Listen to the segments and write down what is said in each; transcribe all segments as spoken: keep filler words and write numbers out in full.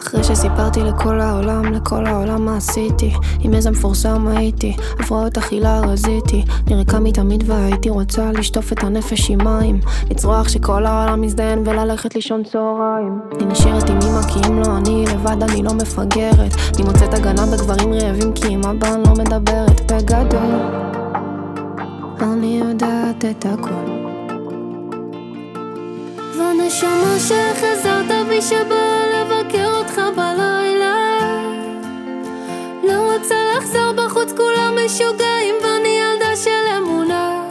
אחרי שסיפרתי לכל העולם, לכל העולם מה עשיתי, עם איזה מפורסם הייתי, הפרעות אכילה רזיתי, נרקה מתמיד והייתי רוצה לשטוף את הנפש עם מים, לצרוח שכל העולם מזדיין וללכת לישון צהריים. אני נשארת עם אמא כי אם לא אני לבד אני לא מפגרת, אני מוצאת הגנה בגברים רעבים כי עם אבא אני לא מדברת. בגדול אני יודעת את הכל, ונשמה שחזרת בי שבא לבקר אותך בלילה, לא רוצה לחזור בחוץ כולם משוגעים ואני ילדה של אמונה,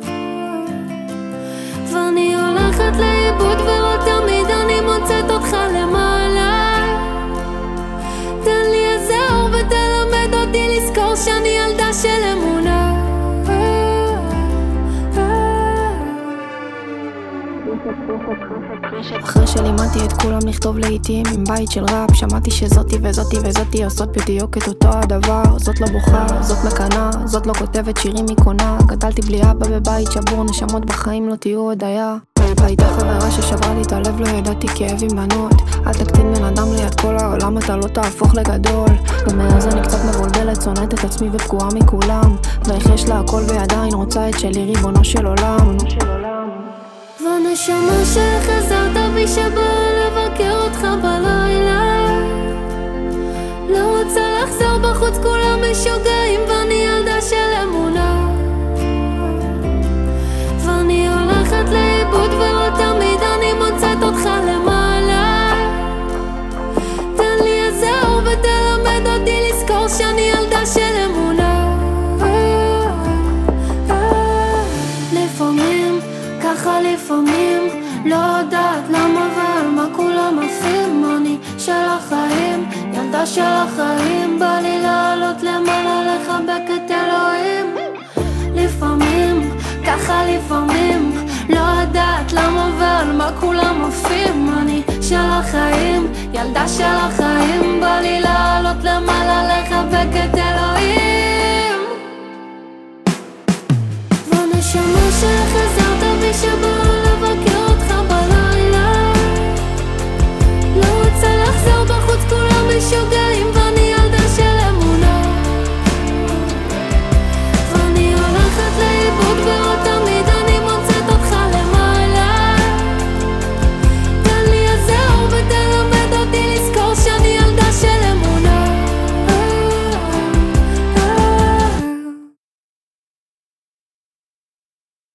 ואני הולכת לאיבוד ולא תמיד אני מוצאת אותך למעלה. תן לי איזה אור ותלמד אותי לזכור שאני ילדה של אמונה. אחרי שלימדתי את כולם לכתוב לעיתים עם בית של ראפ, שמעתי שזאתי וזאתי וזאתי עושות בדיוק את אותו הדבר. זאת לא בוכה, זאת מקנה, זאת לא כותבת שירים מקונה. גדלתי בלי אבא בבית שבור, נשמות בחיים לא תהיו הודיה. הייתה חברה ששברה לי את הלב, לא ידעתי כאב עם בנות. אל תקטין בן אדם ליד כל העולם, אתה לא תהפוך לגדול. ומאז אני קצת מבולבלת, שונאת את עצמי ופגועה מכולם, ואיך יש לה הכל ועדיין רוצה את שלי, ריבונו של עולם. ונשמה שחזרת בי שבא לבקר אותך בלילה, לא רוצה לחזור בחוץ כולם משוגעים ואני ילדה של אמונה, ואני הולכת לאיבוד ולא תמיד אני מוצאת אותך למעלה. תן לי איזה אור ותלמד אותי לזכור שאני ילדה של אמונה. לפעמים ככה לפעמים לא יודעת למה ועל מה כולם עפים, אני של החיים, ילדה של החיים, בא לי לעלות למעלה לחבק את אלוהים. לפעמים ככה לפעמים לא יודעת למה ועל מה כולם עפים, אני של החיים, ילדה של החיים, בא לי לעלות למעלה לחבק את אלוהים. ונשמה שחזרת בי שבא